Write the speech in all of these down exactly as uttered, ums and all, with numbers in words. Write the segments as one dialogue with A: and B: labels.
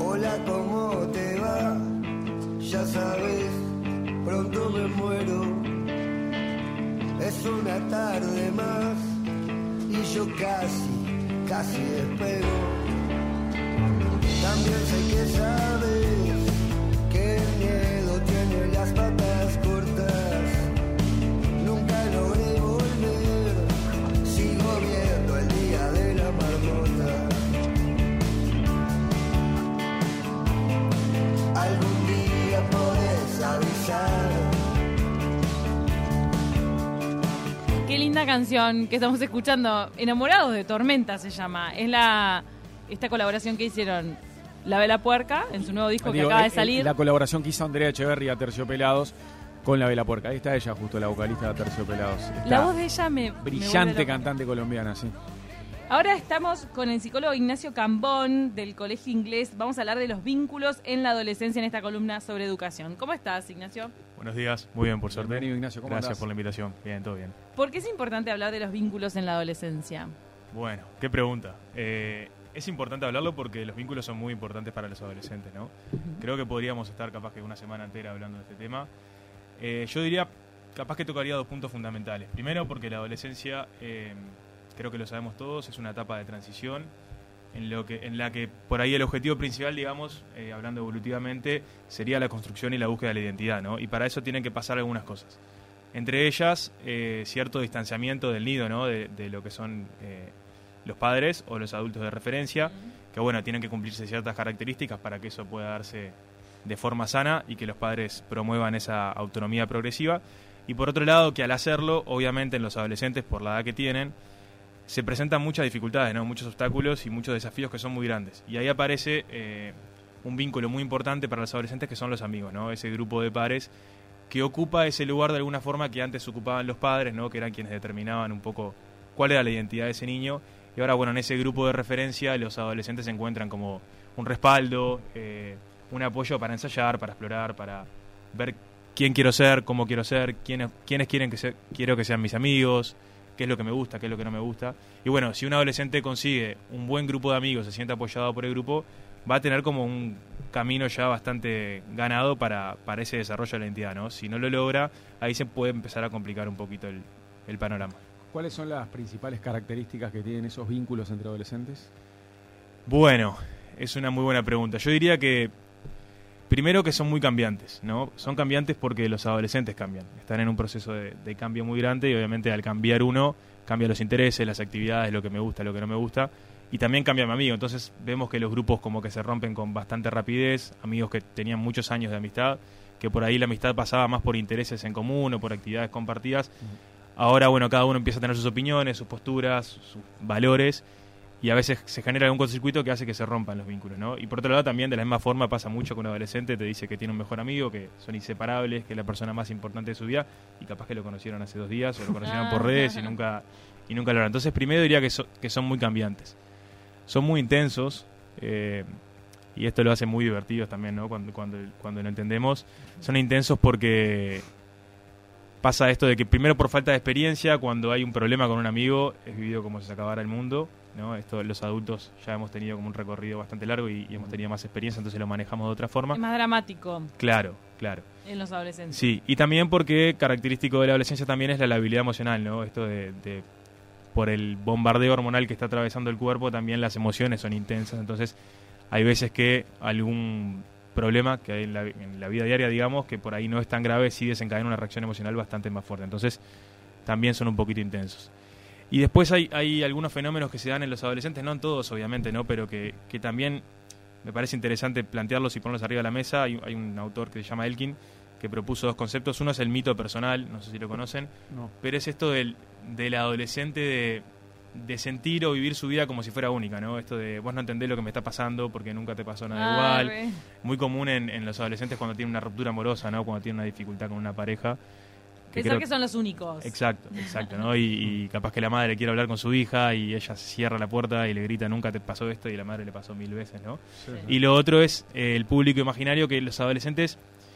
A: Hola, ¿cómo te va? Ya sabes, pronto me muero. Es una tarde más y yo casi, casi despego. También sé que sabes que el miedo tiene las patas cortas. Nunca logré volver, sigo viendo el día de la marmota. Algún día podés avisar.
B: Qué linda canción que estamos escuchando. Enamorados de Tormenta se llama. Es la esta colaboración que hicieron La Vela Puerca en su nuevo disco
C: Digo,
B: que acaba de
C: eh,
B: salir.
C: La colaboración que hizo Andrea Echeverría, Terciopelados, con La Vela Puerca. Ahí está ella, justo la vocalista de Terciopelados. Está
B: La voz de ella me
C: brillante
B: me
C: cantante colombiana, sí.
B: Ahora estamos con el psicólogo Ignacio Cambón del Colegio Inglés. Vamos a hablar de los vínculos en la adolescencia en esta columna sobre educación. ¿Cómo estás, Ignacio?
D: Buenos días, muy bien, por suerte.
C: Bienvenido, Ignacio, ¿cómo
D: Gracias
C: andás?
D: por la invitación. Bien, todo bien.
B: ¿Por qué es importante hablar de los vínculos en la adolescencia?
D: Bueno, qué pregunta. Eh, es importante hablarlo porque los vínculos son muy importantes para los adolescentes, ¿no? Uh-huh. Creo que podríamos estar capaz que una semana entera hablando de este tema. Eh, yo diría, capaz que tocaría dos puntos fundamentales. Primero, porque la adolescencia, eh, creo que lo sabemos todos, es una etapa de transición en, lo que, en la que por ahí el objetivo principal, digamos, eh, hablando evolutivamente, sería la construcción y la búsqueda de la identidad, ¿no? Y para eso tienen que pasar algunas cosas. Entre ellas, eh, cierto distanciamiento del nido, ¿no? De, de lo que son eh, los padres o los adultos de referencia, que bueno, tienen que cumplirse ciertas características para que eso pueda darse de forma sana y que los padres promuevan esa autonomía progresiva. Y por otro lado, que al hacerlo, obviamente en los adolescentes, por la edad que tienen, se presentan muchas dificultades, ¿no? Muchos obstáculos y muchos desafíos que son muy grandes. Y ahí aparece eh, un vínculo muy importante para los adolescentes que son los amigos, ¿no? Ese grupo de pares que ocupa ese lugar de alguna forma que antes ocupaban los padres, ¿no? Que eran quienes determinaban un poco cuál era la identidad de ese niño. Y ahora, bueno, en ese grupo de referencia los adolescentes se encuentran como un respaldo, eh, un apoyo para ensayar, para explorar, para ver quién quiero ser, cómo quiero ser, quiénes, quiénes quieren que se, quiero que sean mis amigos, qué es lo que me gusta, qué es lo que no me gusta. Y bueno, si un adolescente consigue un buen grupo de amigos, se siente apoyado por el grupo, va a tener como un camino ya bastante ganado para, para ese desarrollo de la identidad, ¿no? Si no lo logra, ahí se puede empezar a complicar un poquito el, el panorama.
C: ¿Cuáles son las principales características que tienen esos vínculos entre adolescentes?
D: Bueno, es una muy buena pregunta. Yo diría que primero que son muy cambiantes, ¿no? Son cambiantes porque los adolescentes cambian. Están en un proceso de, de cambio muy grande y obviamente al cambiar uno, cambia los intereses, las actividades, lo que me gusta, lo que no me gusta. Y también cambia mi amigo. Entonces vemos que los grupos como que se rompen con bastante rapidez. Amigos que tenían muchos años de amistad, que por ahí la amistad pasaba más por intereses en común o por actividades compartidas. Uh-huh. Ahora, bueno, cada uno empieza a tener sus opiniones, sus posturas, sus valores, y a veces se genera algún cortocircuito que hace que se rompan los vínculos, ¿no? Y por otro lado, también de la misma forma pasa mucho que un adolescente te dice que tiene un mejor amigo, que son inseparables, que es la persona más importante de su vida, y capaz que lo conocieron hace dos días o lo conocieron por redes y nunca y nunca lo harán. Entonces, primero diría que, so, que son muy cambiantes. Son muy intensos, eh, y esto lo hace muy divertidos también, ¿no? Cuando, cuando, cuando lo entendemos. Son intensos porque pasa esto de que primero por falta de experiencia, cuando hay un problema con un amigo, es vivido como si se acabara el mundo, ¿no? Esto los adultos ya hemos tenido como un recorrido bastante largo y, y hemos tenido más experiencia, entonces lo manejamos de otra forma.
B: Es más dramático.
D: Claro, claro.
B: En los adolescentes.
D: Sí, y también porque característico de la adolescencia también es la labilidad emocional, ¿no? Esto de, de por el bombardeo hormonal que está atravesando el cuerpo, también las emociones son intensas, entonces hay veces que algún problema que hay en la, en la vida diaria, digamos, que por ahí no es tan grave, sí desencadena una reacción emocional bastante más fuerte. Entonces, también son un poquito intensos. Y después hay, hay algunos fenómenos que se dan en los adolescentes, no en todos, obviamente, ¿no? Pero que, que también me parece interesante plantearlos y ponerlos arriba de la mesa. Hay, hay un autor que se llama Elkin, que propuso dos conceptos. Uno es el mito personal, no sé si lo conocen, no. Pero es esto del, del adolescente de... de sentir o vivir su vida como si fuera única, ¿no? Esto de vos no entendés lo que me está pasando porque nunca te pasó nada ah, igual. Re. Muy común en, en los adolescentes cuando tienen una ruptura amorosa, ¿no? Cuando tienen una dificultad con una pareja.
B: Que Pensar creo... que son los únicos.
D: Exacto, exacto, ¿no? Y, y capaz que la madre quiere hablar con su hija y ella cierra la puerta y le grita nunca te pasó esto y la madre le pasó mil veces, ¿no? Sí, sí. Y lo otro es eh, el público imaginario, que los adolescentes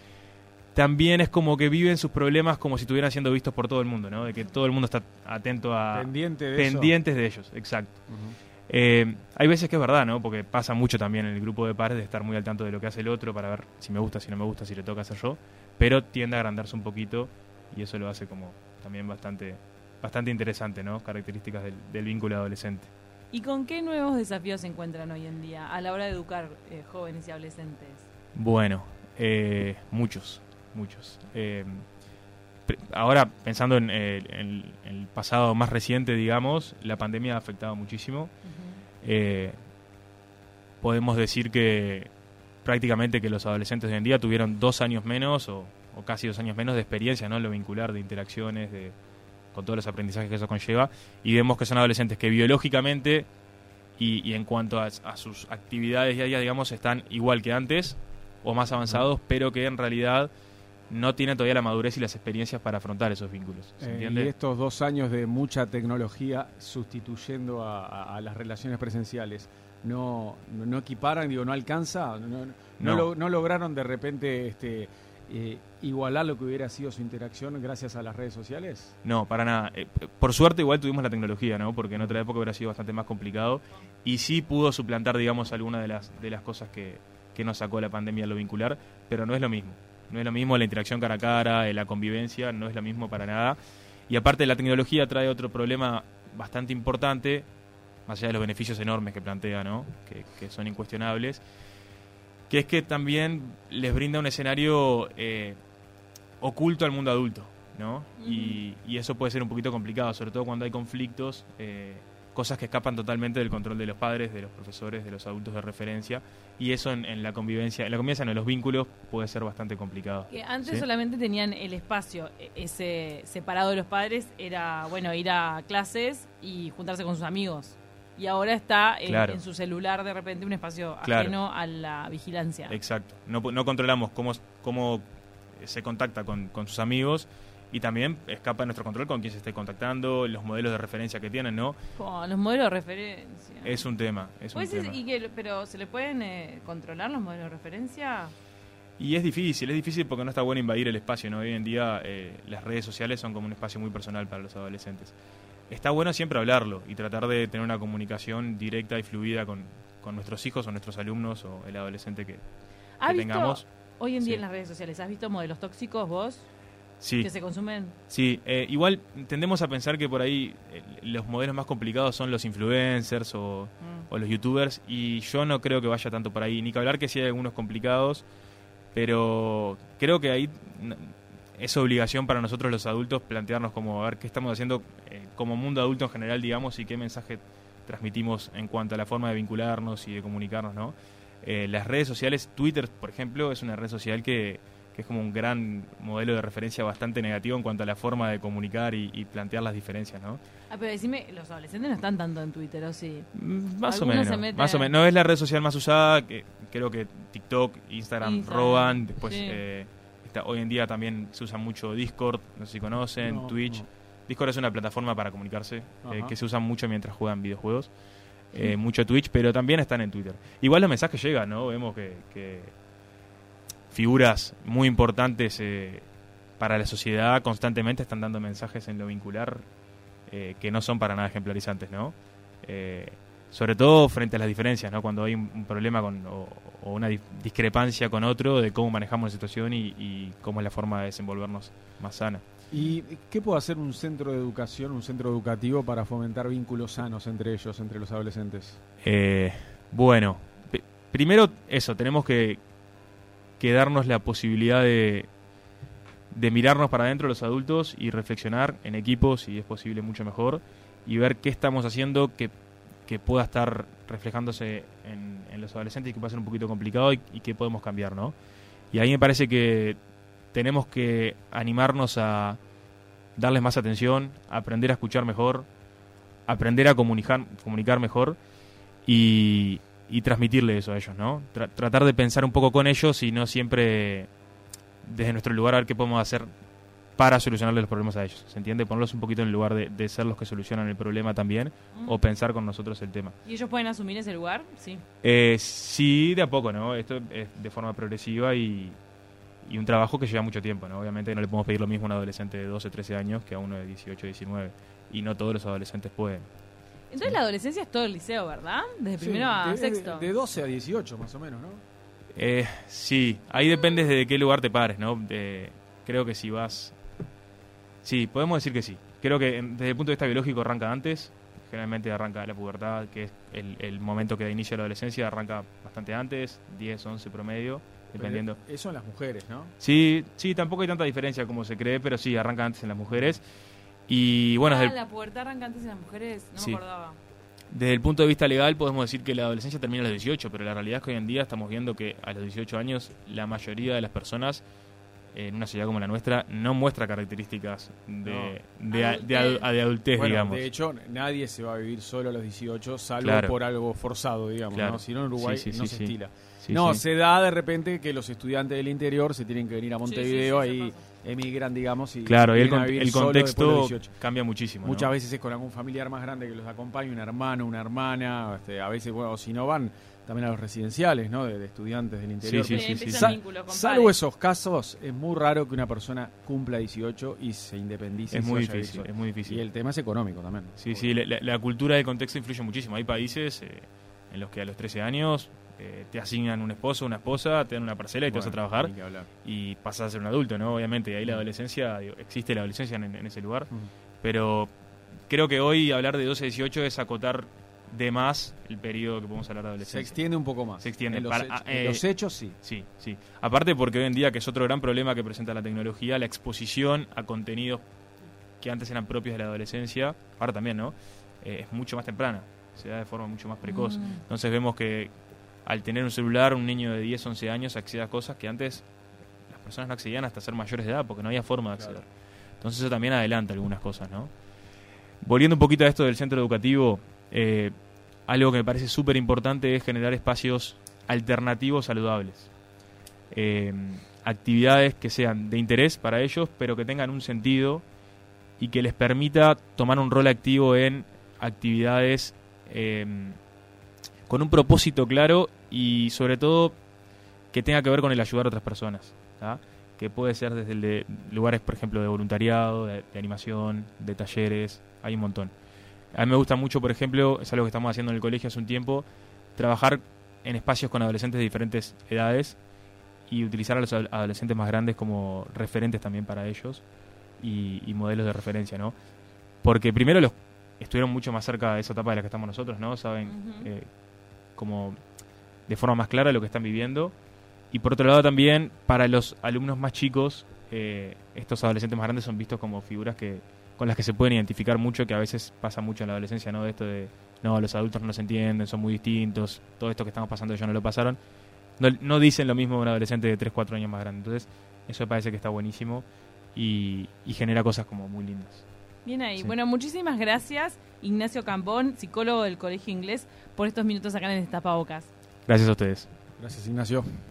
D: también es como que viven sus problemas como si estuvieran siendo vistos por todo el mundo, ¿no? De que todo el mundo está atento a...
C: Pendiente de
D: pendientes
C: eso.
D: de ellos, exacto. Uh-huh. Eh, hay veces que es verdad, ¿no? Porque pasa mucho también en el grupo de pares de estar muy al tanto de lo que hace el otro para ver si me gusta, si no me gusta, si le toca hacer yo, pero tiende a agrandarse un poquito y eso lo hace como también bastante bastante interesante, ¿no? Características del, del vínculo adolescente.
B: ¿Y con qué nuevos desafíos se encuentran hoy en día a la hora de educar eh, jóvenes y adolescentes?
D: Bueno, eh, muchos, muchos. Eh, ahora, pensando en, eh, en, en el pasado más reciente, digamos, la pandemia ha afectado muchísimo. Uh-huh. Eh, podemos decir que prácticamente que los adolescentes de hoy en día tuvieron dos años menos o, o casi dos años menos de experiencia, ¿no? Lo vincular, de interacciones, de, con todos los aprendizajes que eso conlleva. Y vemos que son adolescentes que biológicamente y, y en cuanto a, a sus actividades diarias, digamos, están igual que antes o más avanzados, uh-huh. pero que en realidad no tienen todavía la madurez y las experiencias para afrontar esos vínculos. ¿Se
C: eh,
D: entiende?
C: Y estos dos años de mucha tecnología sustituyendo a, a, a las relaciones presenciales, ¿no, no, no equiparan, digo, no alcanza? ¿No, no, no. Lo, no lograron de repente este, eh, igualar lo que hubiera sido su interacción gracias a las redes sociales?
D: No, para nada. Eh, por suerte igual tuvimos la tecnología, ¿no? Porque en otra época hubiera sido bastante más complicado y sí pudo suplantar, digamos, algunas de las, de las cosas que, que nos sacó la pandemia a lo vincular, pero no es lo mismo. No es lo mismo la interacción cara a cara, la convivencia, no es lo mismo para nada. Y aparte la tecnología trae otro problema bastante importante, más allá de los beneficios enormes que plantea, ¿no? Que, que son incuestionables, que es que también les brinda un escenario eh, oculto al mundo adulto, ¿no? Uh-huh. Y, y eso puede ser un poquito complicado, sobre todo cuando hay conflictos, eh, cosas que escapan totalmente del control de los padres, de los profesores, de los adultos de referencia, y eso en, en la convivencia, en la convivencia no, en los vínculos puede ser bastante complicado.
B: Que antes
D: ¿sí?
B: solamente tenían el espacio, ese separado de los padres, era, bueno, ir a clases y juntarse con sus amigos. Y ahora está en,
D: claro.
B: en su celular de repente un espacio
D: claro.
B: ajeno a la vigilancia.
D: Exacto. No, no controlamos cómo, cómo se contacta con, con sus amigos y también escapa de nuestro control con quién se esté contactando, los modelos de referencia que tienen, ¿no?
B: Oh, los modelos de referencia.
D: Es un tema, es un
B: pues
D: tema.
B: Es, y que, pero ¿se le pueden eh, controlar los modelos de referencia?
D: Y es difícil, es difícil porque no está bueno invadir el espacio, ¿no? Hoy en día eh, las redes sociales son como un espacio muy personal para los adolescentes. Está bueno siempre hablarlo y tratar de tener una comunicación directa y fluida con, con nuestros hijos o nuestros alumnos o el adolescente que, que tengamos.
B: Hoy en día
D: sí.
B: en las redes sociales, ¿has visto modelos tóxicos vos?
D: Sí.
B: Que se consumen.
D: Sí, eh, igual tendemos a pensar que por ahí eh, los modelos más complicados son los influencers o, mm. o los youtubers y yo no creo que vaya tanto por ahí, ni que hablar que sí hay algunos complicados, pero creo que ahí es obligación para nosotros los adultos plantearnos como a ver qué estamos haciendo eh, como mundo adulto en general, digamos, y qué mensaje transmitimos en cuanto a la forma de vincularnos y de comunicarnos, ¿no? Eh, las redes sociales, Twitter, por ejemplo, es una red social que que es como un gran modelo de referencia bastante negativo en cuanto a la forma de comunicar y, y plantear las diferencias, ¿no?
B: Ah, pero decime, los adolescentes no están tanto en Twitter, ¿o sí?
D: Mm, más o menos, más o menos. No es la red social más usada, que creo que TikTok, Instagram, Instagram roban, después sí. eh, está, hoy en día también se usa mucho Discord, no sé si conocen, no, Twitch. No. Discord es una plataforma para comunicarse, eh, que se usa mucho mientras juegan videojuegos, eh, mucho Twitch, pero también están en Twitter. Igual los mensajes llegan, ¿no? Vemos que... que figuras muy importantes eh, para la sociedad constantemente están dando mensajes en lo vincular eh, que no son para nada ejemplarizantes, ¿no? Eh, sobre todo frente a las diferencias, ¿no? Cuando hay un, un problema con, o, o una di- discrepancia con otro de cómo manejamos la situación y, y cómo es la forma de desenvolvernos más sana.
C: ¿Y qué puede hacer un centro de educación, un centro educativo para fomentar vínculos sanos entre ellos, entre los adolescentes?
D: Eh, bueno, p- primero eso, tenemos que que darnos la posibilidad de, de mirarnos para adentro los adultos y reflexionar en equipo, si es posible mucho mejor, y ver qué estamos haciendo que, que pueda estar reflejándose en, en los adolescentes y que pueda ser un poquito complicado y, y que podemos cambiar, ¿no? Y ahí me parece que tenemos que animarnos a darles más atención, aprender a escuchar mejor, aprender a comunicar, comunicar mejor y... y transmitirle eso a ellos, ¿no? Tra- tratar de pensar un poco con ellos y no siempre desde nuestro lugar a ver qué podemos hacer para solucionarle los problemas a ellos, ¿se entiende? Ponerlos un poquito en el lugar de, de ser los que solucionan el problema también mm. o pensar con nosotros el tema.
B: ¿Y ellos pueden asumir ese lugar? Sí.
D: Eh, sí, de a poco, ¿no? Esto es de forma progresiva y, y un trabajo que lleva mucho tiempo, ¿no? Obviamente no le podemos pedir lo mismo a un adolescente de doce, trece años que a uno de dieciocho, diecinueve y no todos los adolescentes pueden.
B: Entonces la adolescencia es todo el liceo, ¿verdad? Desde
C: Sí,
B: primero a
C: de,
B: sexto.
C: De, de doce a dieciocho, más o menos, ¿no?
D: Eh, sí, ahí depende de qué lugar te pares, ¿no? De, creo que si vas... Sí, podemos decir que sí. Creo que en- desde el punto de vista biológico arranca antes. Generalmente arranca la pubertad, que es el, el momento que da inicio a la adolescencia, arranca bastante antes, diez, once promedio, dependiendo.
C: Pero eso en las mujeres, ¿no?
D: Sí, sí, tampoco hay tanta diferencia como se cree, pero sí, arranca antes en las mujeres. Y bueno,
B: ah,
D: desde, el-
B: la pubertad arranca antes en las mujeres, no
D: Sí.
B: me acordaba.
D: desde el punto de vista legal podemos decir que la adolescencia termina a los dieciocho, pero la realidad es que hoy en día estamos viendo que a los dieciocho años la mayoría de las personas en una sociedad como la nuestra no muestra características de, de, a- de adu- de adultez,
C: Bueno,
D: digamos.
C: de hecho, nadie se va a vivir solo a los dieciocho, salvo
D: Claro.
C: por algo forzado, digamos,
D: Claro.
C: ¿no? Si no, en Uruguay
D: Sí, sí,
C: no
D: sí,
C: se
D: sí.
C: estila.
D: Sí,
C: no,
D: sí.
C: se da de repente que los estudiantes del interior se tienen que venir a Montevideo,
B: sí, sí,
C: ahí
B: eso
C: emigran, digamos, y
D: Claro, y el,
C: vienen a
D: con-
C: vivir
D: el
C: solo después de los
D: contexto
C: dieciocho.
D: cambia muchísimo. ¿no?
C: Muchas veces es con algún familiar más grande que los acompaña, un hermano, una hermana, este, a veces, bueno, o si no van también a los residenciales, ¿no? De, de estudiantes del interior.
D: Sí, sí,
B: Sí,
D: sí,
B: empiezan
C: Sa-
B: vínculos con
C: Salvo
B: pares.
C: esos casos, es muy raro que una persona cumpla dieciocho y se independice. y
D: Es
C: se
D: muy
C: vaya a vivir
D: difícil,
C: sola.
D: es muy difícil.
C: Y el tema es económico también.
D: Sí, sí, la, la- la cultura del contexto influye muchísimo. Hay países eh, en los que a los trece años eh, te asignan un esposo, una esposa, te dan una parcela y te vas a
C: Bueno,
D: trabajar
C: ni que hablar.
D: y pasas a ser un adulto, ¿no? Obviamente, y ahí la
C: Mm.
D: adolescencia, digo, existe la adolescencia en, en ese lugar,
C: Mm.
D: pero creo que hoy hablar de doce a dieciocho es acotar de más el periodo que podemos hablar de
C: Se
D: adolescencia.
C: extiende un poco más.
D: Se extiende.
C: En los,
D: Para-
C: hechos,
D: ah,
C: en
D: eh,
C: los hechos, sí.
D: Sí, sí. Aparte porque hoy en día, que es otro gran problema que presenta la tecnología, la exposición a contenidos que antes eran propios de la adolescencia, ahora también, ¿no? Eh, es mucho más temprana, se da de forma mucho más precoz.
B: Mm.
D: Entonces vemos que al tener un celular, un niño de diez, once años accede a cosas que antes las personas no accedían hasta ser mayores de edad, porque no había forma de acceder.
C: Claro.
D: Entonces eso también adelanta algunas cosas, ¿no? Volviendo un poquito a esto del centro educativo, eh, algo que me parece súper importante es generar espacios alternativos saludables. Eh, actividades que sean de interés para ellos, pero que tengan un sentido y que les permita tomar un rol activo en actividades eh, con un propósito claro y sobre todo que tenga que ver con el ayudar a otras personas, ¿tá? Que puede ser desde el de lugares, por ejemplo, de voluntariado, de, de animación, de talleres, hay un montón. A mí me gusta mucho, por ejemplo, es algo que estamos haciendo en el colegio hace un tiempo, trabajar en espacios con adolescentes de diferentes edades y utilizar a los ad- adolescentes más grandes como referentes también para ellos y, y modelos de referencia, ¿no? Porque primero los estuvieron mucho más cerca de esa etapa de la que estamos nosotros, ¿no? Saben
B: Ujú.
D: eh, como de forma más clara lo que están viviendo. Y por otro lado también, para los alumnos más chicos, eh, estos adolescentes más grandes son vistos como figuras que con las que se pueden identificar mucho, que a veces pasa mucho en la adolescencia, ¿no? De esto de, no, los adultos no nos entienden, son muy distintos, todo esto que estamos pasando ellos no lo pasaron. No, no dicen lo mismo de un adolescente de tres, cuatro años más grande. Entonces, eso me parece que está buenísimo y, y genera cosas como muy lindas.
B: Bien ahí.
D: Sí.
B: Bueno, muchísimas gracias, Ignacio Campón, psicólogo del Colegio Inglés, por estos minutos acá en el Tapabocas.
D: Gracias a ustedes.
C: Gracias, Ignacio.